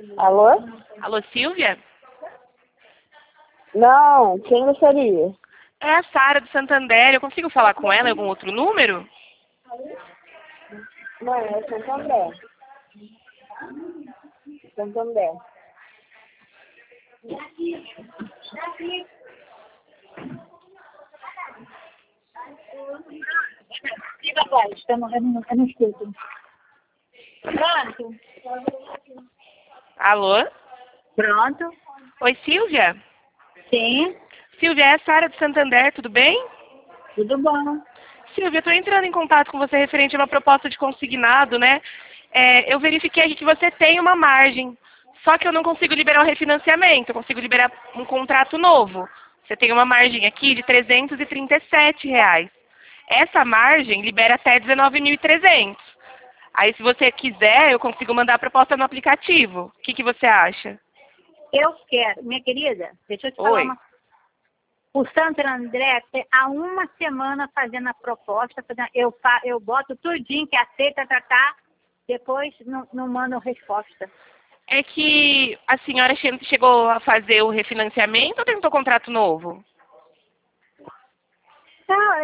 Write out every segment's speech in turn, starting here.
Alô? Alô, Silvia? Não, quem gostaria? É a Sara do Santander. Eu consigo falar com ela em algum outro número? Não, é Santander. Santander. Fica atrás, eu não escuto. Pronto? Alô? Pronto? Oi, Silvia? Sim, Silvia, é a Sara do Santander, tudo bem? tudo bom. Silvia, eu estou entrando em contato com você referente a uma proposta de consignado, né? Eu verifiquei aqui que você tem uma margem, só que eu não consigo liberar o refinanciamento, eu consigo liberar um contrato novo. Você tem uma margem aqui de R$ 337. Essa margem libera até 19.300. Aí, se você quiser, eu consigo mandar a proposta no aplicativo. O que você acha? Eu quero, minha querida, deixa eu te falar Oi. uma coisa. O Santo André, há uma semana fazendo a proposta, eu boto tudinho que aceita tratar, depois não mando resposta. É que a senhora chegou a fazer o refinanciamento ou tentou contrato novo? Então,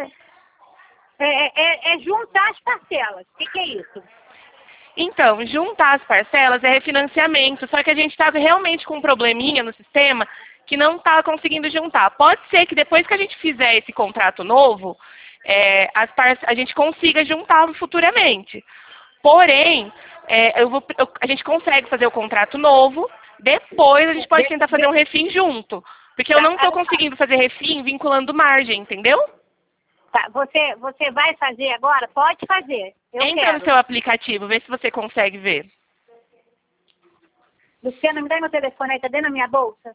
é juntar as parcelas. O que é isso? Então, juntar as parcelas é refinanciamento, só que a gente está realmente com um probleminha no sistema que não está conseguindo juntar. Pode ser que depois que a gente fizer esse contrato novo, a gente consiga juntá-lo futuramente. Porém, a gente consegue fazer o contrato novo, depois a gente pode tentar fazer um refim junto. Porque eu não estou conseguindo fazer refim vinculando margem, entendeu? Tá, você vai fazer agora? Pode fazer. Eu Entra quero. no seu aplicativo, vê se você consegue ver. Luciana, me dá meu telefone aí, tá dentro da minha bolsa?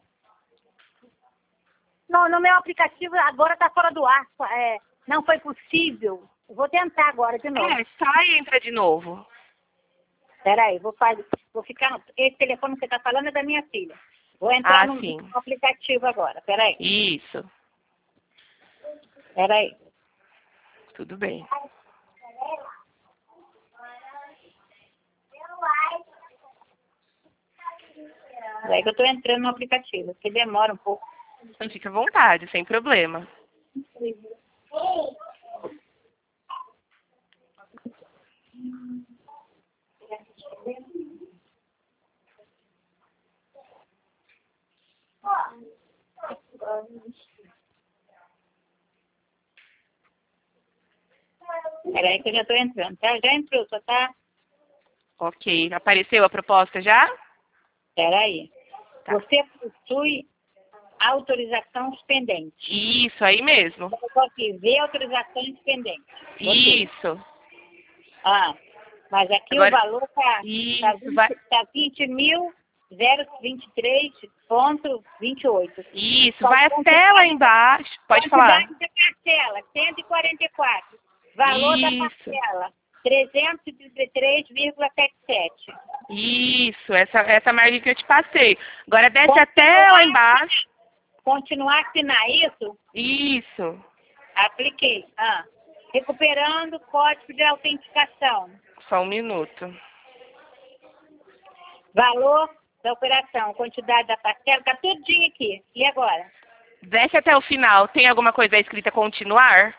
Não, no meu aplicativo agora tá fora do ar. Não foi possível. Eu vou tentar agora de novo. Sai e entra de novo. Peraí, vou ficar esse telefone que você tá falando é da minha filha. Vou entrar no aplicativo agora. Peraí. Isso. Peraí. Tudo bem. Peraí que eu tô entrando no aplicativo, que demora um pouco. Então fica à vontade, sem problema. Peraí que eu já tô entrando, tá? Já entrou, só tá... Ok. Apareceu a proposta já? Peraí. Tá. Você possui autorização pendente. Isso, aí mesmo. Eu vou aqui, ver autorizações pendentes. Isso. Mas aqui Agora, o valor tá 20.023,28. Isso, vai até lá embaixo. Pode falar. Quantidade da parcela, 144. Valor da parcela, 333,77. Isso, essa margem que eu te passei. Agora desce até lá embaixo. Continuar a assinar isso? Isso. Apliquei. Recuperando código de autenticação. Só um minuto. Valor da operação, quantidade da parcela, tá tudinho aqui. E agora? Desce até o final. Tem alguma coisa escrita continuar?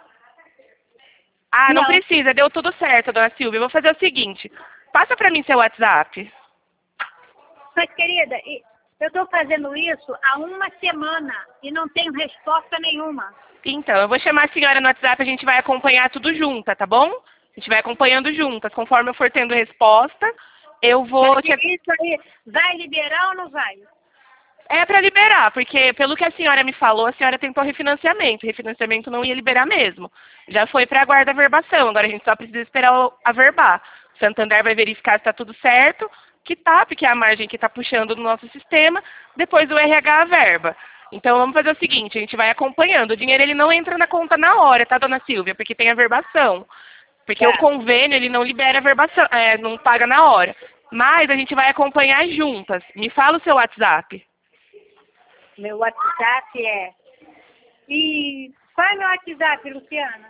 Não precisa. Deu tudo certo, dona Silvia. Eu vou fazer o seguinte. Passa para mim seu WhatsApp. Mas, querida, eu estou fazendo isso há uma semana e não tenho resposta nenhuma. Então, eu vou chamar a senhora no WhatsApp, a gente vai acompanhar tudo junta, tá bom? A gente vai acompanhando juntas. Conforme eu for tendo resposta, eu vou... Mas isso aí, vai liberar ou não vai? É para liberar, porque pelo que a senhora me falou, a senhora tentou refinanciamento. Refinanciamento não ia liberar mesmo. Já foi para a guarda verbação, agora a gente só precisa esperar averbar. O Santander vai verificar se está tudo certo, que tá, porque é a margem que está puxando no nosso sistema, depois o RH averba. Então vamos fazer o seguinte, a gente vai acompanhando. O dinheiro ele não entra na conta na hora, tá, dona Silvia? Porque tem a verbação. Porque o convênio ele não libera a verbação, não paga na hora. Mas a gente vai acompanhar juntas. Me fala o seu WhatsApp. Meu WhatsApp qual é meu WhatsApp, Luciana?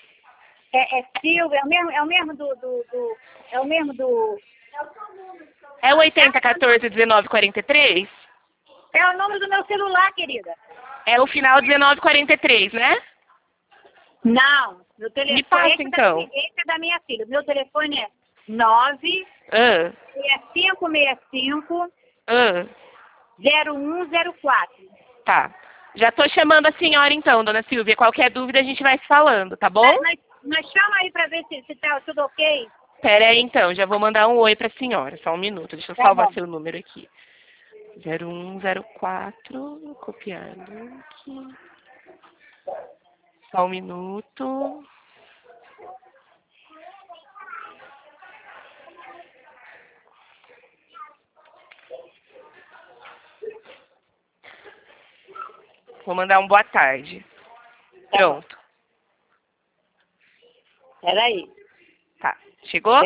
É Silvia, é o mesmo do... É o 8014-1943? É o número do meu celular, querida. É o final 1943, né? Não, meu telefone. Me passa, esse então. Esse é da minha filha. Meu telefone é 9 Ah, 6565 ah, 0104. tá. Já tô chamando a senhora então, dona Silvia. Qualquer dúvida a gente vai se falando, tá bom? Mas chama aí pra ver se tá tudo ok. Pera aí então, já vou mandar um oi pra senhora. Só um minuto, deixa eu Tá salvar bom. seu número aqui. 0104, copiar link. Só um minuto. Vou mandar um boa tarde. Pronto. Peraí. Tá. Chegou?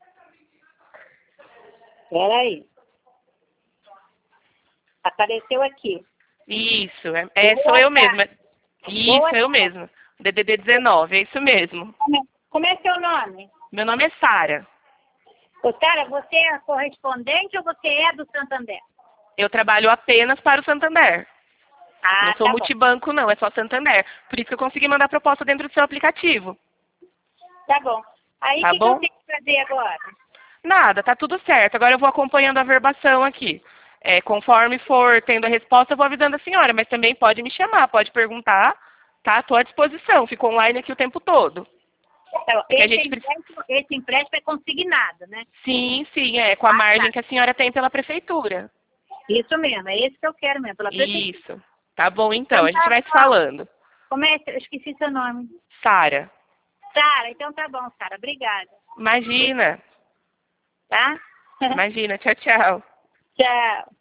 Peraí. Apareceu aqui. Isso, Boa sou eu tarde. mesma. Isso, Boa eu tarde. mesma. DDD 19, é isso mesmo. Como é seu nome? Meu nome é Sara. Ô, Sara, você é correspondente ou você é do Santander? Eu trabalho apenas para o Santander. Ah, Não sou tá bom. multibanco, não, é só Santander. Por isso que eu consegui mandar proposta dentro do seu aplicativo. Tá bom. Aí, o Tá que bom? eu tenho que fazer agora? Nada, tá tudo certo. Agora eu vou acompanhando a verbação aqui. Conforme for tendo a resposta, eu vou avisando a senhora, mas também pode me chamar, pode perguntar, tá? Estou à disposição, fico online aqui o tempo todo. Então, Porque a esse, gente esse empréstimo é consignado, né? Sim, com a margem que a senhora tem pela prefeitura. Isso mesmo, é esse que eu quero mesmo, pela prefeitura. Isso. Tá bom, então, a gente vai se Tá bom. falando. Como é? Eu esqueci seu nome. Sara, Sara, então tá bom, Sara. Obrigada. imagina. Tá? Imagina, tchau, tchau. Tchau.